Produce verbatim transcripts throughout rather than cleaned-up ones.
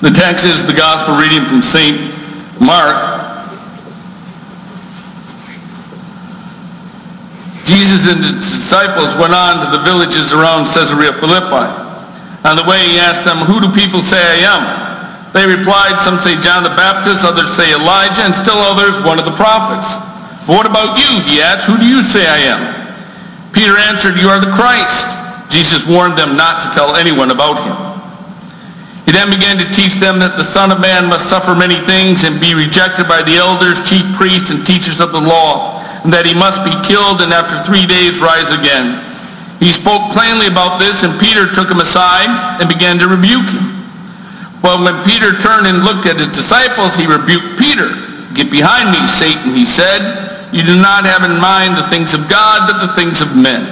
The text is the gospel reading from Saint Mark. Jesus and his disciples went on to the villages around Caesarea Philippi. On the way he asked them, "Who do people say I am?" They replied, "Some say John the Baptist, others say Elijah, and still others one of the prophets." "But what about you?" he asked. "Who do you say I am?" Peter answered, "You are the Christ." Jesus warned them not to tell anyone about him. He then began to teach them that the Son of Man must suffer many things and be rejected by the elders, chief priests, and teachers of the law, and that he must be killed and after three days rise again. He spoke plainly about this, and Peter took him aside and began to rebuke him. Well, when Peter turned and looked at his disciples, he rebuked Peter. "Get behind me, Satan," he said. "You do not have in mind the things of God, but the things of men."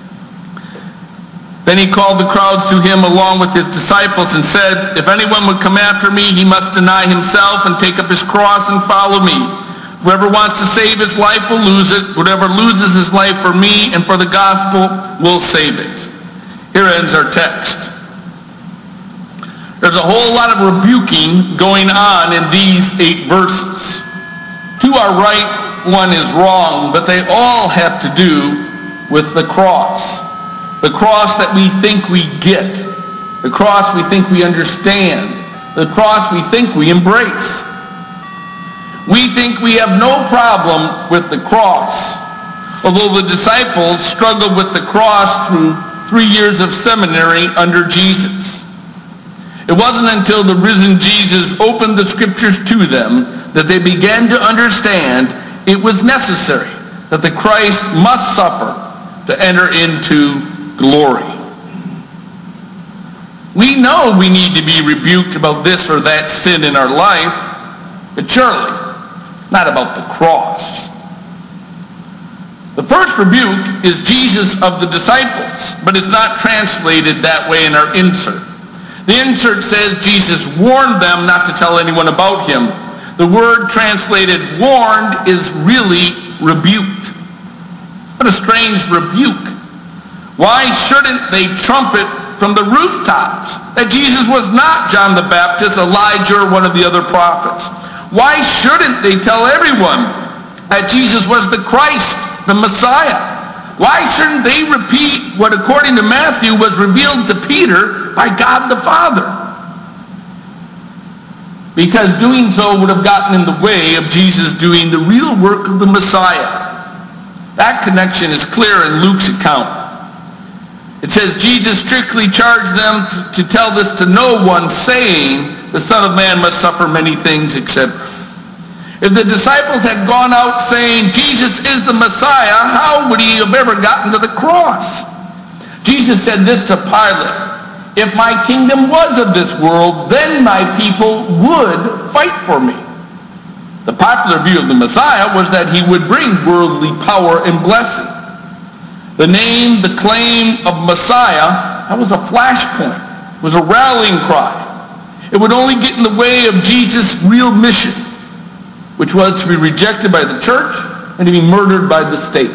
Then he called the crowds to him along with his disciples and said, "If anyone would come after me, he must deny himself and take up his cross and follow me. Whoever wants to save his life will lose it. Whoever loses his life for me and for the gospel will save it." Here ends our text. There's a whole lot of rebuking going on in these eight verses. Two are right, one is wrong, but they all have to do with the cross. The cross that we think we get. The cross we think we understand. The cross we think we embrace. We think we have no problem with the cross, although the disciples struggled with the cross through three years of seminary under Jesus. It wasn't until the risen Jesus opened the scriptures to them that they began to understand it was necessary that the Christ must suffer to enter into glory. We know we need to be rebuked about this or that sin in our life, but surely not about the cross. The first rebuke is Jesus of the disciples, but it's not translated that way in our insert. The insert says Jesus warned them not to tell anyone about him. The word translated warned is really rebuked. What a strange rebuke. Why shouldn't they trumpet from the rooftops that Jesus was not John the Baptist, Elijah, or one of the other prophets? Why shouldn't they tell everyone that Jesus was the Christ, the Messiah? Why shouldn't they repeat what, according to Matthew, was revealed to Peter by God the Father? Because doing so would have gotten in the way of Jesus doing the real work of the Messiah. That connection is clear in Luke's account. It says Jesus strictly charged them to, to tell this to no one, saying, "The Son of Man must suffer many things," et cetera. If the disciples had gone out saying Jesus is the Messiah, how would he have ever gotten to the cross? Jesus said this to Pilate, "If my kingdom was of this world, then my people would fight for me." The popular view of the Messiah was that he would bring worldly power and blessing. The name, the claim of Messiah, that was a flashpoint. It was a rallying cry. It would only get in the way of Jesus' real mission, which was to be rejected by the church and to be murdered by the state.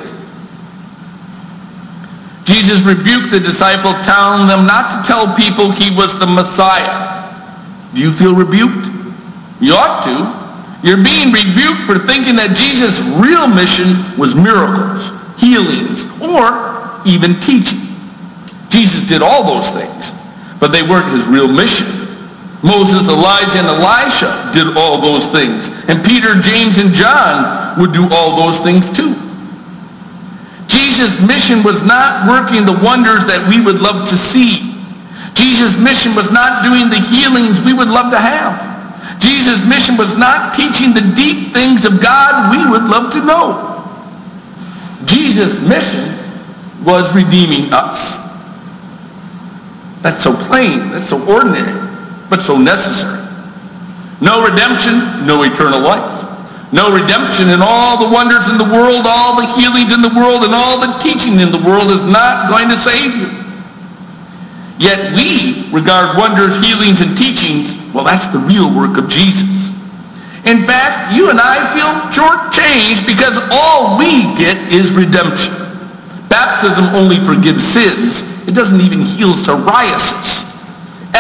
Jesus rebuked the disciples, telling them not to tell people he was the Messiah. Do you feel rebuked? You ought to. You're being rebuked for thinking that Jesus' real mission was miracles, healings, or even teaching. Jesus did all those things, but they weren't his real mission. Moses, Elijah, and Elisha did all those things, and Peter, James, and John would do all those things too. Jesus' mission was not working the wonders that we would love to see. Jesus' mission was not doing the healings we would love to have. Jesus' mission was not teaching the deep things of God we would love to know. Jesus' mission was redeeming us. That's so plain, that's so ordinary, but so necessary. No redemption, no eternal life. No redemption, and all the wonders in the world, all the healings in the world, and all the teaching in the world is not going to save you. Yet we regard wonders, healings, and teachings, well, that's the real work of Jesus. In fact, you and I feel shortchanged because all we get is redemption. Baptism only forgives sins. It doesn't even heal psoriasis.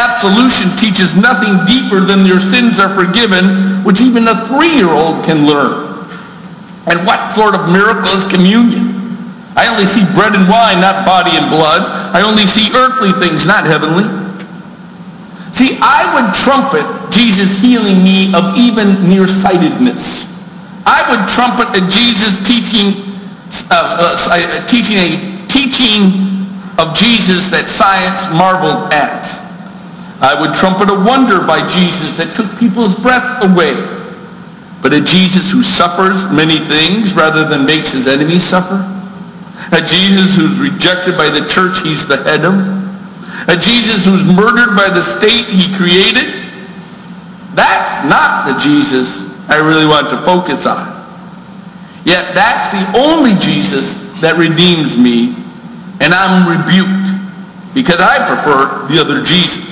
absolution teaches nothing deeper than your sins are forgiven, which even a three-year-old can learn. And what sort of miracle is communion? I only see bread and wine, not body and blood. I only see earthly things, not heavenly. See, I would trumpet Jesus healing me of even nearsightedness. I would trumpet a Jesus teaching, uh, uh, teaching a teaching of Jesus that science marveled at. I would trumpet a wonder by Jesus that took people's breath away. But a Jesus who suffers many things rather than makes his enemies suffer. A Jesus who's rejected by the church he's the head of. A Jesus who's murdered by the state he created. That's not the Jesus I really want to focus on. Yet that's the only Jesus that redeems me, and I'm rebuked because I prefer the other Jesus.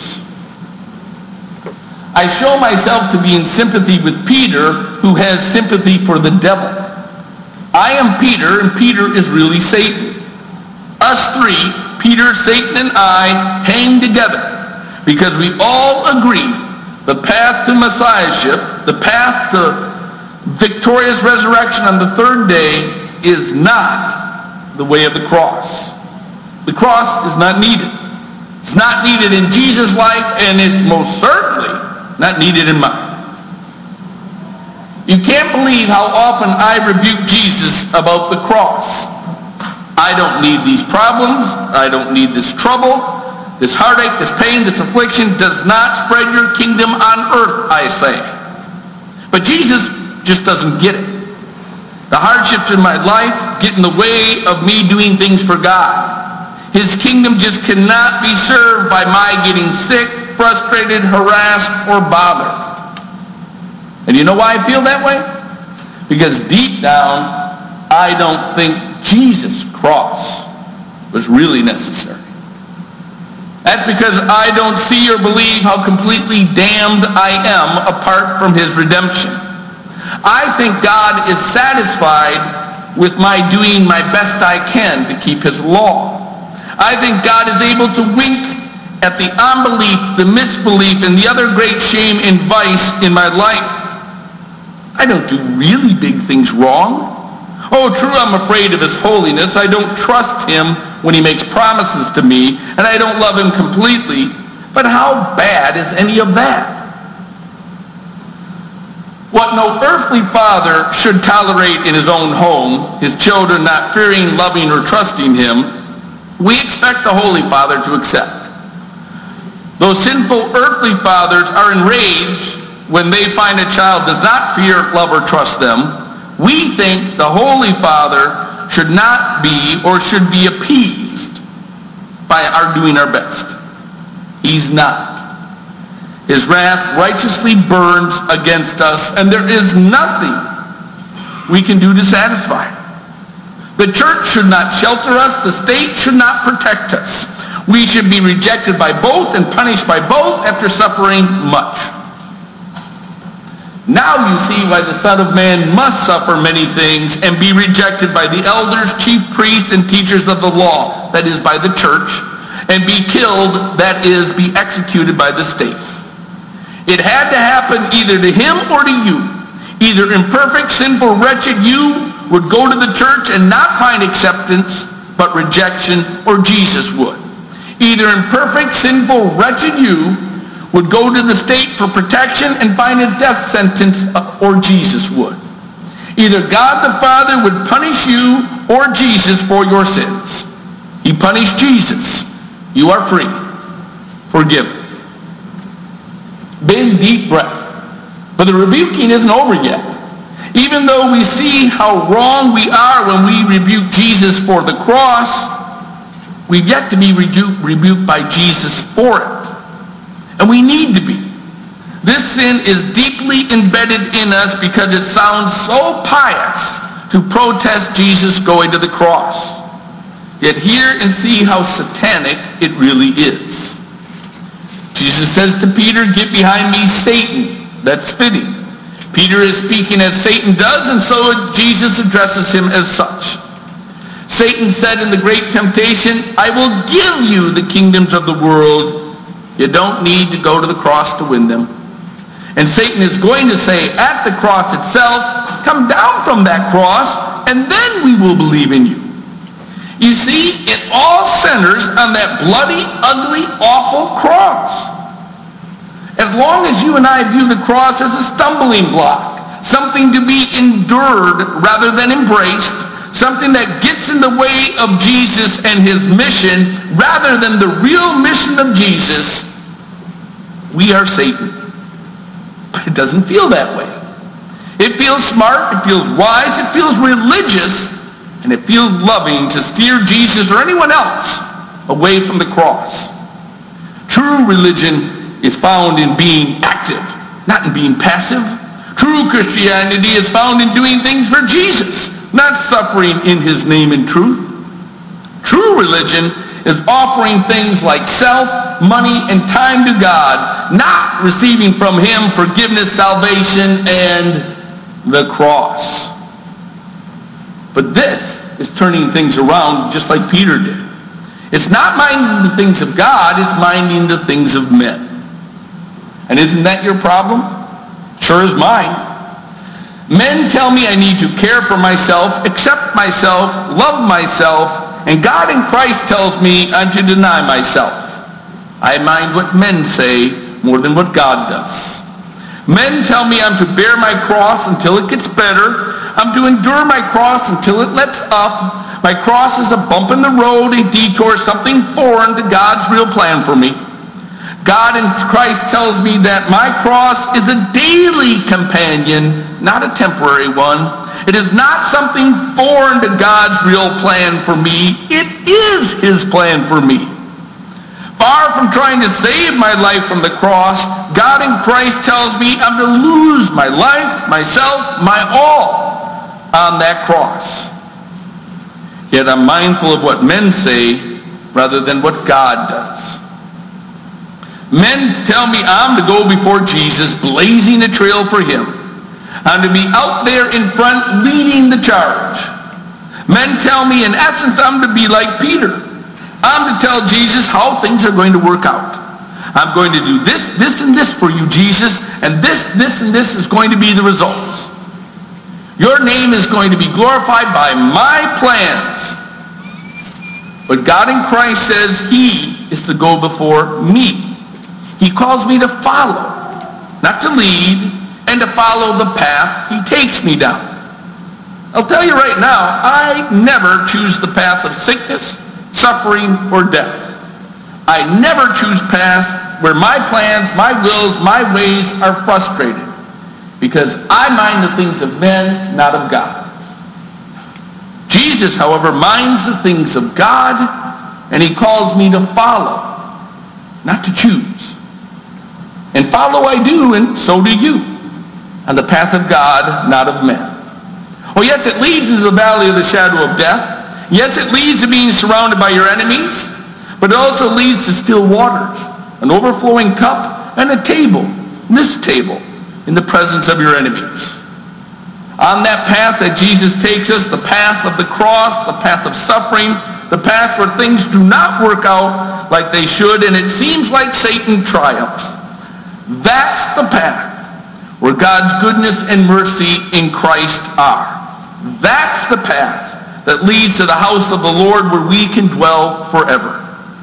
I show myself to be in sympathy with Peter, who has sympathy for the devil. I am Peter, and Peter is really Satan. Us three, Peter, Satan, and I, hang together because we all agree the path to Messiahship, the path to victorious resurrection on the third day, is not the way of the cross. The cross is not needed. It's not needed in Jesus' life, and it's most certainly not needed in mine. You can't believe how often I rebuke Jesus about the cross. I don't need these problems. I don't need this trouble. This heartache, this pain, this affliction does not spread your kingdom on earth, I say. But Jesus just doesn't get it. The hardships in my life get in the way of me doing things for God. His kingdom just cannot be served by my getting sick, frustrated, harassed, or bothered. And you know why I feel that way? Because deep down, I don't think Jesus' cross was really necessary. That's because I don't see or believe how completely damned I am apart from his redemption. I think God is satisfied with my doing my best I can to keep his law. I think God is able to wink at the unbelief, the misbelief, and the other great shame and vice in my life. I don't do really big things wrong. Oh, true, I'm afraid of his holiness. I don't trust him when he makes promises to me, and I don't love him completely. But how bad is any of that? What no earthly father should tolerate in his own home, his children not fearing, loving, or trusting him, we expect the Holy Father to accept. Those sinful earthly fathers are enraged when they find a child does not fear, love, or trust them. We think the Holy Father should not be or should be appeased by our doing our best. He's not. His wrath righteously burns against us, and there is nothing we can do to satisfy it. The church should not shelter us. The state should not protect us. We should be rejected by both and punished by both after suffering much. Now you see why the Son of Man must suffer many things and be rejected by the elders, chief priests, and teachers of the law, that is, by the church, and be killed, that is, be executed by the state. It had to happen either to him or to you. Either imperfect, sinful, wretched you would go to the church and not find acceptance, but rejection, or Jesus would. Either imperfect, sinful, wretched you would go to the state for protection and find a death sentence, or Jesus would. Either God the Father would punish you or Jesus for your sins. He punished Jesus. You are free. Forgiven. Big, deep breath. But the rebuking isn't over yet. Even though we see how wrong we are when we rebuke Jesus for the cross, we've yet to be rebu- rebuked by Jesus for it. And we need to be. This sin is deeply embedded in us because it sounds so pious to protest Jesus going to the cross. Yet hear and see how satanic it really is. Jesus says to Peter, "Get behind me, Satan." That's fitting. Peter is speaking as Satan does, and so Jesus addresses him as such. Satan said in the great temptation, "I will give you the kingdoms of the world You don't need to go to the cross to win them. And Satan is going to say at the cross itself, come down from that cross, and then we will believe in you. You see, it all centers on that bloody, ugly, awful cross. As long as you and I view the cross as a stumbling block, something to be endured rather than embraced, something that gets in the way of Jesus and his mission rather than the real mission of Jesus, we are Satan. But it doesn't feel that way. It feels smart, it feels wise, it feels religious, and it feels loving to steer Jesus or anyone else away from the cross. True religion is found in being active, not in being passive. True Christianity is found in doing things for Jesus, not suffering in his name and truth. True religion is offering things like self, money, and time to God, not receiving from him forgiveness, salvation, and the cross. But this is turning things around just like Peter did. It's not minding the things of God, it's minding the things of men. And isn't that your problem? Sure is mine. Men tell me I need to care for myself, accept myself, love myself, and God in Christ tells me I'm to deny myself. I mind what men say more than what God does. Men tell me I'm to bear my cross until it gets better. I'm to endure my cross until it lets up. My cross is a bump in the road, a detour, something foreign to God's real plan for me. God in Christ tells me that my cross is a daily companion, not a temporary one. It is not something foreign to God's real plan for me. It is his plan for me. Far from trying to save my life from the cross, God in Christ tells me I'm to lose my life, myself, my all on that cross. Yet I'm mindful of what men say rather than what God does. Men tell me I'm to go before Jesus, blazing a trail for him. I'm to be out there in front, leading the charge. Men tell me, in essence, I'm to be like Peter. I'm to tell Jesus how things are going to work out. I'm going to do this, this, and this for you, Jesus, and this, this, and this is going to be the results. Your name is going to be glorified by my plans. But God in Christ says he is to go before me. He calls me to follow, not to lead, and to follow the path he takes me down. I'll tell you right now, I never choose the path of sickness, suffering, or death. I never choose paths where my plans, my wills, my ways are frustrated, because I mind the things of men, not of God. Jesus, however, minds the things of God, and he calls me to follow, not to choose. And follow I do, and so do you, on the path of God, not of men. Oh, yes, it leads into the valley of the shadow of death. Yes, it leads to being surrounded by your enemies, but it also leads to still waters, an overflowing cup, and a table, this table, in the presence of your enemies. On that path that Jesus takes us, the path of the cross, the path of suffering, the path where things do not work out like they should, and it seems like Satan triumphs. That's the path where God's goodness and mercy in Christ are. That's the path that leads to the house of the Lord where we can dwell forever.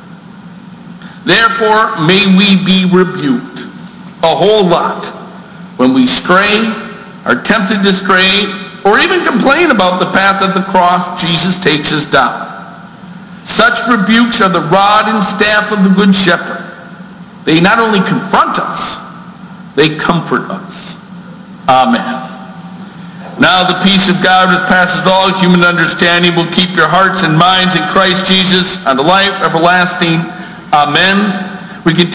Therefore, may we be rebuked a whole lot when we stray, are tempted to stray, or even complain about the path of the cross Jesus takes us down. Such rebukes are the rod and staff of the Good Shepherd. They not only confront us, they comfort us. Amen. Now the peace of God which passes all human understanding will keep your hearts and minds in Christ Jesus unto life everlasting. Amen. We can